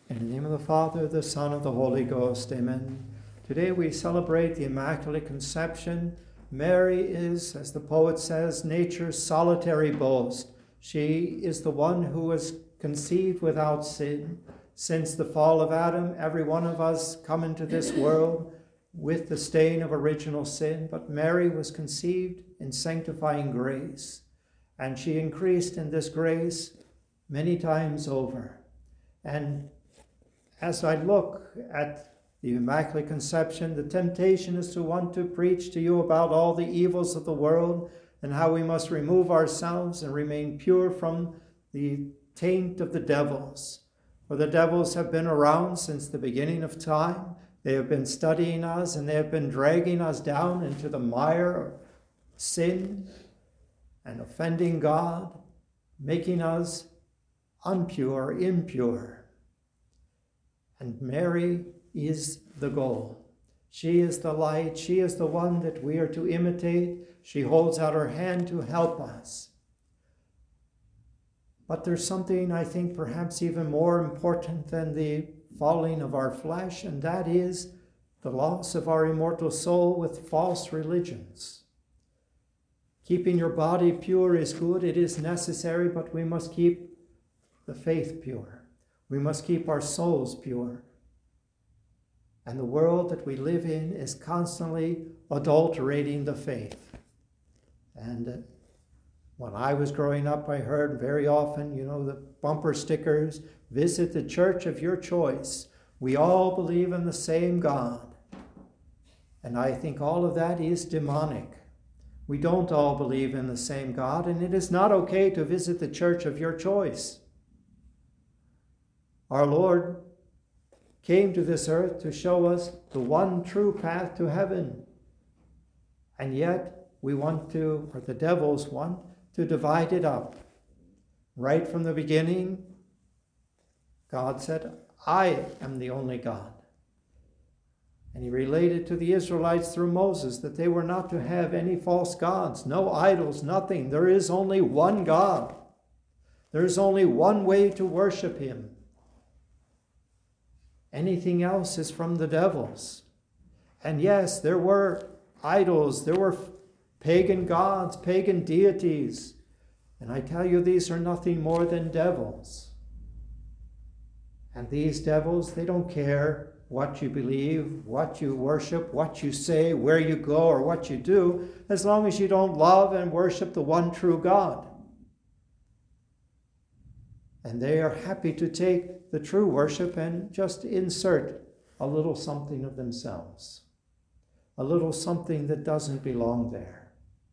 In the name of the Father, the Son, and the Holy Ghost. Amen. Today we celebrate the Immaculate Conception. Mary is, as the poet says, nature's solitary boast. She is the one who was conceived without sin. Since the fall of Adam, every one of us come into this world with the stain of original sin, but Mary was conceived in sanctifying grace, and she increased in this grace many times over. And as I look at the Immaculate Conception, the temptation is to want to preach to you about all the evils of the world and how we must remove ourselves and remain pure from the taint of the devils. For the devils have been around since the beginning of time. They have been studying us, and they have been dragging us down into the mire of sin and offending God, making us unpure, impure. And Mary is the goal. She is the light. She is the one that we are to imitate. She holds out her hand to help us. But there's something, I think, perhaps even more important than the falling of our flesh, and that is the loss of our immortal soul with false religions. Keeping your body pure is good. It is necessary, but we must keep the faith pure. We must keep our souls pure. And the world that we live in is constantly adulterating the faith. And when I was growing up, I heard very often, the bumper stickers, visit the church of your choice. We all believe in the same God. And I think all of that is demonic. We don't all believe in the same God, and it is not okay to visit the church of your choice. Our Lord came to this earth to show us the one true path to heaven. And yet the devils want to divide it up. Right from the beginning, God said, I am the only God. And he related to the Israelites through Moses that they were not to have any false gods, no idols, nothing. There is only one God. There is only one way to worship him. Anything else is from the devils. And yes, there were idols, there were pagan gods, pagan deities. And I tell you, these are nothing more than devils. And these devils, they don't care what you believe, what you worship, what you say, where you go, or what you do, as long as you don't love and worship the one true God. And they are happy to take the true worship and just insert a little something of themselves, a little something that doesn't belong there.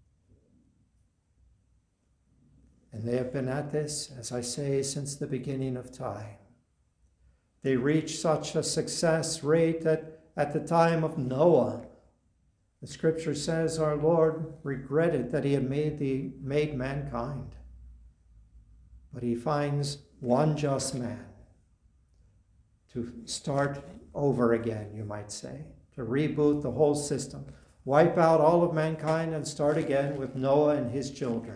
And they have been at this, as I say, since the beginning of time. They reached such a success rate that at the time of Noah, the scripture says our Lord regretted that he had made mankind. But he finds one just man to start over again, you might say, to reboot the whole system, wipe out all of mankind and start again with Noah and his children.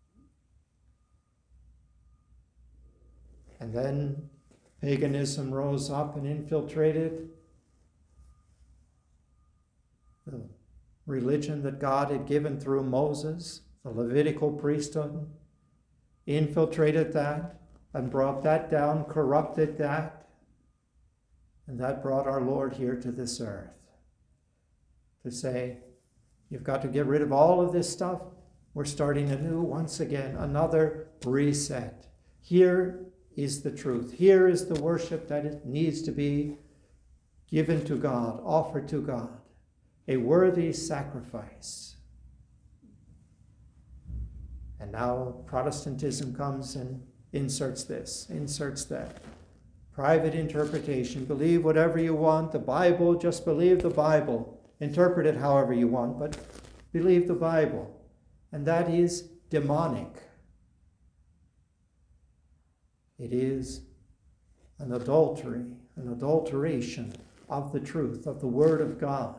And then paganism rose up and infiltrated the religion that God had given through Moses, the Levitical priesthood, infiltrated that and brought that down, corrupted that, and that brought our Lord here to this earth to say, you've got to get rid of all of this stuff. We're starting anew once again, another reset. Here is the truth. Here is the worship that it needs to be given to God, offered to God, a worthy sacrifice. And now Protestantism comes and inserts this, inserts that. Private interpretation. Believe whatever you want. The Bible, just believe the Bible. Interpret it however you want, but believe the Bible. And that is demonic. It is an adultery, an adulteration of the truth, of the Word of God.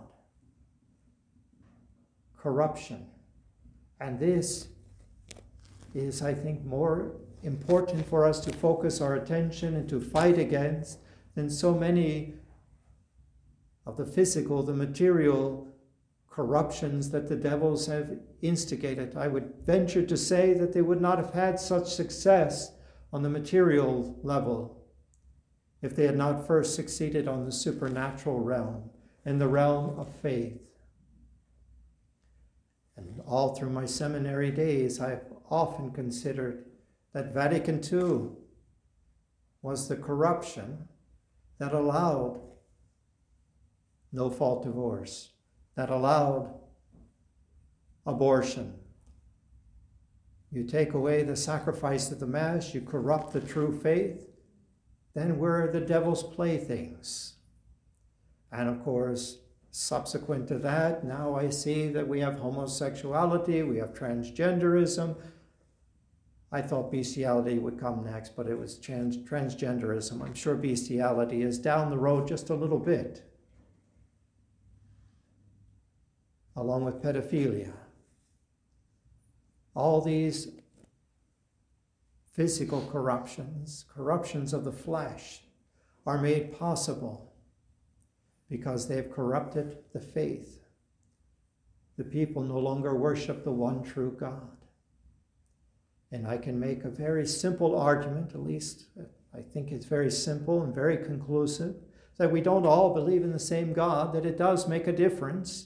Corruption. And this is, I think, more important for us to focus our attention and to fight against than so many of the physical, the material corruptions that the devils have instigated. I would venture to say that they would not have had such success on the material level if they had not first succeeded on the supernatural realm, in the realm of faith. And all through my seminary days, I've often considered that Vatican II was the corruption that allowed no-fault divorce, that allowed abortion. You take away the sacrifice of the Mass, you corrupt the true faith, then we're the devil's playthings. And of course, subsequent to that, now I see that we have homosexuality, we have transgenderism. I thought bestiality would come next, but it was transgenderism. I'm sure bestiality is down the road just a little bit, along with pedophilia. All these physical corruptions of the flesh, are made possible because they've corrupted the faith. The people no longer worship the one true God. And I can make a very simple argument, at least I think it's very simple and very conclusive, that we don't all believe in the same God, that it does make a difference.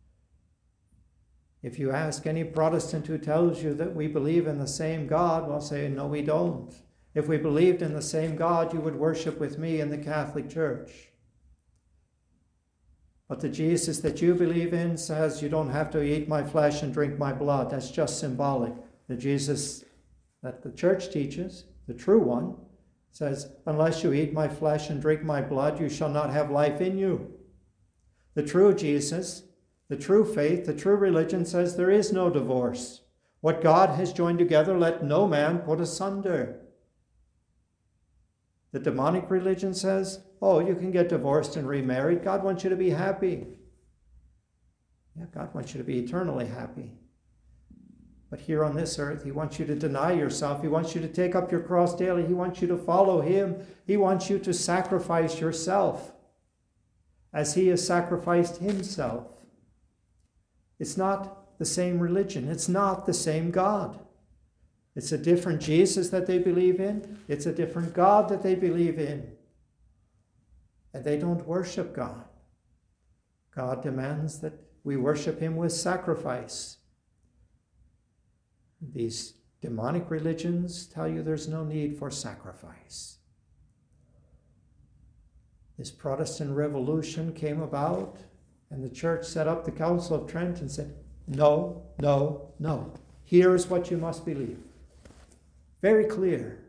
If you ask any Protestant who tells you that we believe in the same God, we'll say, no, we don't. If we believed in the same God, you would worship with me in the Catholic Church. But the Jesus that you believe in says you don't have to eat my flesh and drink my blood. That's just symbolic. The Jesus that the Church teaches, the true one, says, unless you eat my flesh and drink my blood, you shall not have life in you. The true Jesus, the true faith, the true religion says there is no divorce. What God has joined together, let no man put asunder. The demonic religion says, oh, you can get divorced and remarried. God wants you to be happy. Yeah, God wants you to be eternally happy. But here on this earth, he wants you to deny yourself. He wants you to take up your cross daily. He wants you to follow him. He wants you to sacrifice yourself as he has sacrificed himself. It's not the same religion. It's not the same God. It's a different Jesus that they believe in. It's a different God that they believe in. And they don't worship God. God demands that we worship him with sacrifice. These demonic religions tell you there's no need for sacrifice. This Protestant revolution came about, and the church set up the Council of Trent and said, no, no, no. Here is what you must believe. Very clear.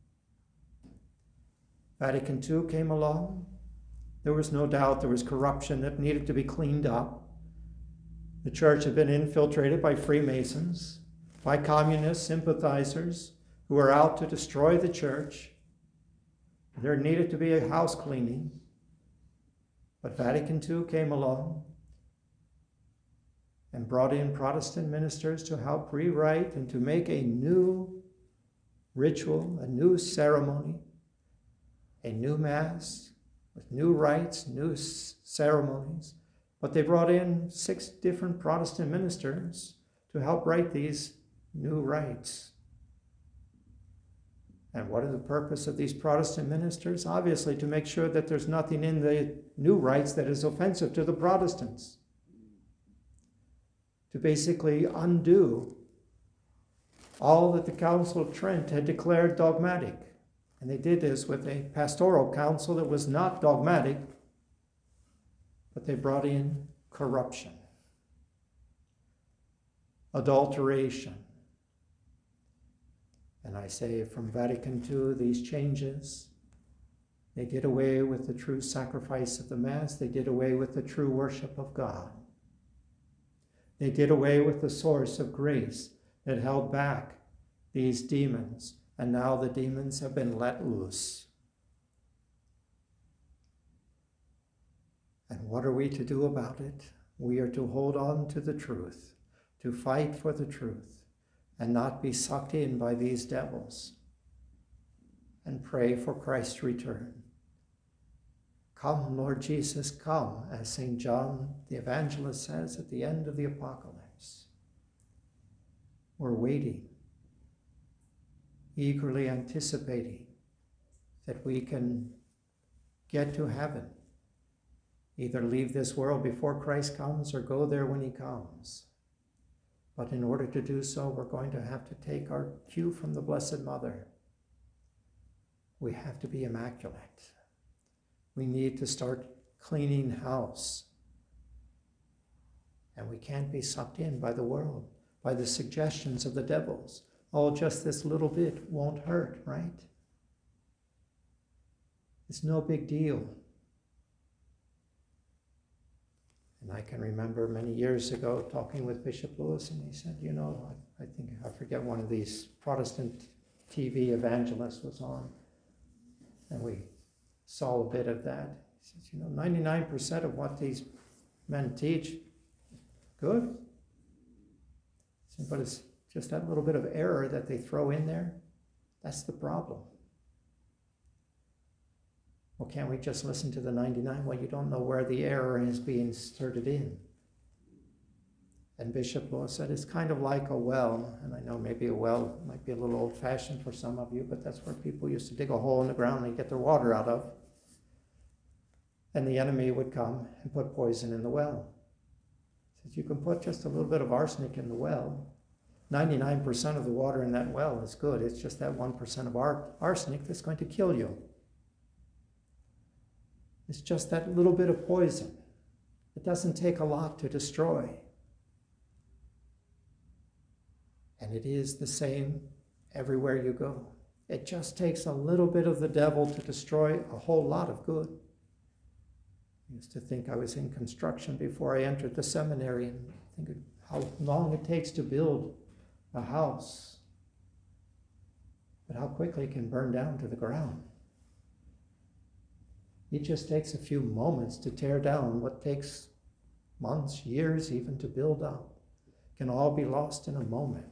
Vatican II came along. There was no doubt there was corruption that needed to be cleaned up. The church had been infiltrated by Freemasons, by communist sympathizers who were out to destroy the church. There needed to be a house cleaning. But Vatican II came along and brought in Protestant ministers to help rewrite and to make a new ritual, a new ceremony, a new Mass with new rites, new ceremonies. But they brought in 6 different Protestant ministers to help write these new rites. And what is the purpose of these Protestant ministers? Obviously, to make sure that there's nothing in the new rites that is offensive to the Protestants. To basically undo all that the Council of Trent had declared dogmatic. And they did this with a pastoral council that was not dogmatic, but they brought in corruption, adulteration. And I say from Vatican II, these changes, they did away with the true sacrifice of the Mass. They did away with the true worship of God. They did away with the source of grace that held back these demons. And now the demons have been let loose. And what are we to do about it? We are to hold on to the truth, to fight for the truth, and not be sucked in by these devils, and pray for Christ's return. Come, Lord Jesus, come, as St. John the Evangelist says at the end of the Apocalypse. We're waiting, eagerly anticipating that we can get to heaven, either leave this world before Christ comes or go there when he comes. But in order to do so, we're going to have to take our cue from the Blessed Mother. We have to be immaculate. We need to start cleaning house. And we can't be sucked in by the world, by the suggestions of the devils. Oh, just this little bit won't hurt, right? It's no big deal. And I can remember many years ago talking with Bishop Lewis, and he said, you know, I forget one of these Protestant TV evangelists was on, and we saw a bit of that. He says, you know, 99% of what these men teach, good. Said, but it's just that little bit of error that they throw in there. That's the problem. Well, can't we just listen to the 99? Well, you don't know where the error is being inserted in. And Bishop Lewis said, it's kind of like a well. And I know maybe a well might be a little old-fashioned for some of you, but that's where people used to dig a hole in the ground and get their water out of. And the enemy would come and put poison in the well. He says, you can put just a little bit of arsenic in the well. 99% of the water in that well is good. It's just that 1% of arsenic that's going to kill you. It's just that little bit of poison. It doesn't take a lot to destroy. And it is the same everywhere you go. It just takes a little bit of the devil to destroy a whole lot of good. I used to think I was in construction before I entered the seminary, and think of how long it takes to build a house, but how quickly it can burn down to the ground. It just takes a few moments to tear down what takes months, years even to build up. It can all be lost in a moment.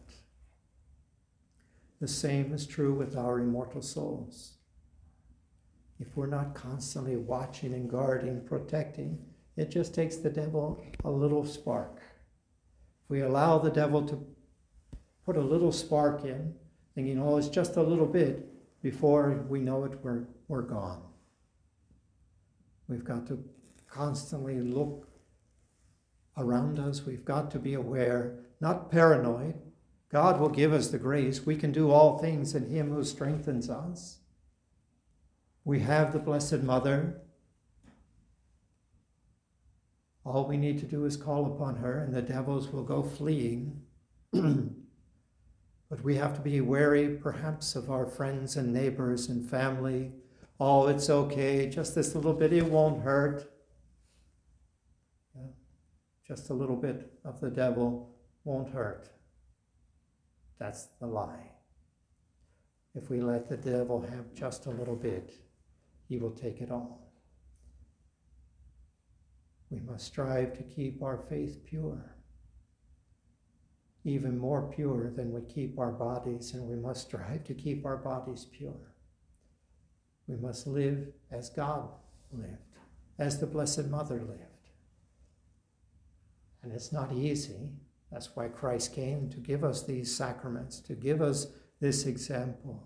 The same is true with our immortal souls. If we're not constantly watching and guarding, protecting, it just takes the devil a little spark. If we allow the devil to put a little spark in, thinking, oh, it's just a little bit, before we know it, we're gone. We've got to constantly look around us. We've got to be aware, not paranoid. God will give us the grace. We can do all things in him who strengthens us. We have the Blessed Mother. All we need to do is call upon her, and the devils will go fleeing. But we have to be wary, perhaps, of our friends and neighbors and family. Oh, it's okay, just this little bit, it won't hurt. Yeah. Just a little bit of the devil won't hurt. That's the lie. If we let the devil have just a little bit, he will take it all. We must strive to keep our faith pure, even more pure than we keep our bodies, and we must strive to keep our bodies pure. We must live as God lived, as the Blessed Mother lived. And it's not easy. That's why Christ came, to give us these sacraments, to give us this example.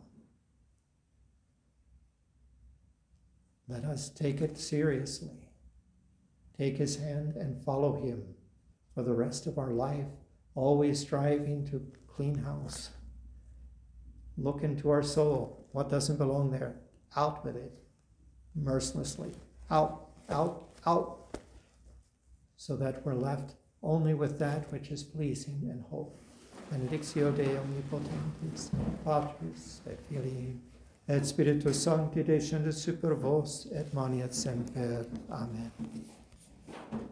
Let us take it seriously. Take his hand and follow him for the rest of our life, always striving to clean house. Look into our soul. What doesn't belong there? Out with it, mercilessly. Out, out, out. So that we're left only with that which is pleasing and holy. Benedictio Dei omnipotentis, Patris et Filii et Spiritus Sancti descendet super vos et maniat semper. Amen.